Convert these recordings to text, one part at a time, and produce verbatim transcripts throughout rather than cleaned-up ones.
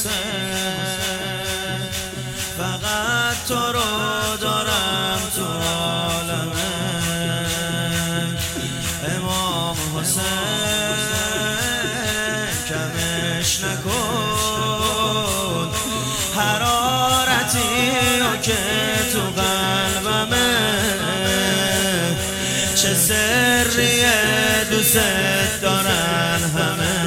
حسین فقط تو رو دارم تو عالمه امام حسین کمش نکن حرارتی که تو قلبمه چه سریه دوست دارن همه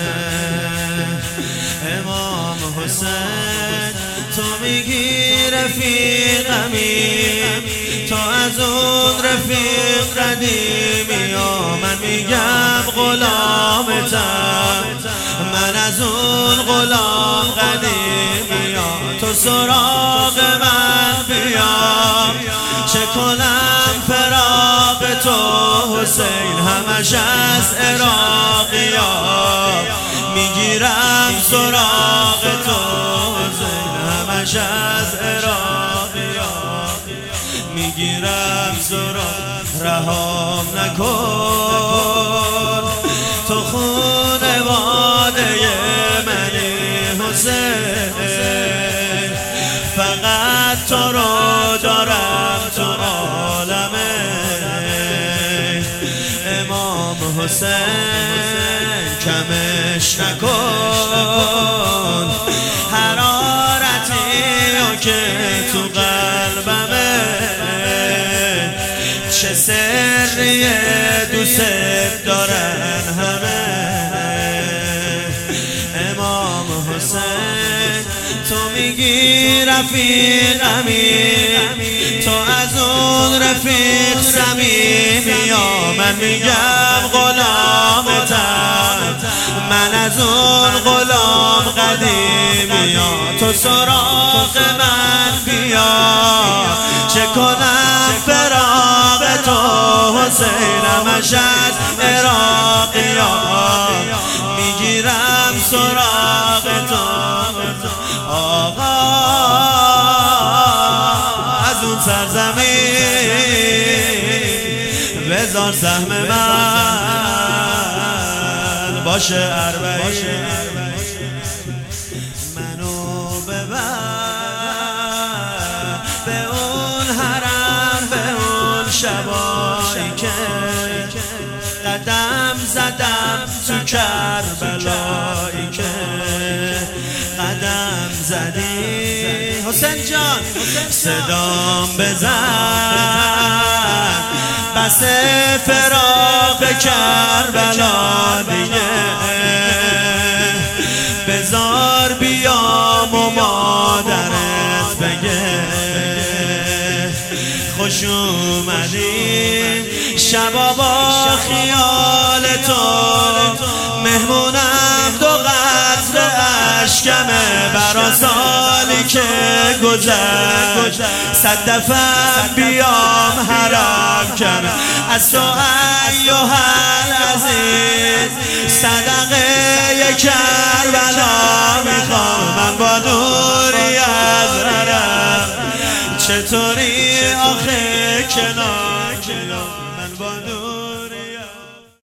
امام حسین تو میگی رفیقمی تو از اون رفیق قدیمی یا من میگم غلامتم من از اون غلام قدیمی یا تو سراغ من بیا چه کنم فراق تو حسین همش از عراقیا میگیرم سراغ تو حسین همش از عراقیا میگیرم سراغ رهام نکن تو خونواده منی حسین فقط تو رو دارم تو عالمه امام حسین کمش نکن حرارتی که تو قلبمه چه سریه دوست دارن همه امام حسین تو میگی رفیقمی تو از اون رفیق صمیمی یا من میگم غلامتم من از اون غلام قدیمی یا تو سراغ من بیا چه کنم فراق تو حسین همش از عراقیا میگیرم سراغ تو آقا از اون سرزمین بذار سهم من باشه اربعین منو ببر به اون حرم به اون شبایی که قدم زدم تو کربلایی که قدم زدی حسین جان صدام بزن بس فراق کربلا دیگه بزار بیام و مادرت بگه خوش اومدی شبا با خیال تو مهمونم دو قطره اشکمه برا سالی که گذشت صد دفعه بیام حرم کمه از تو ایها العزیز صدقه کربلا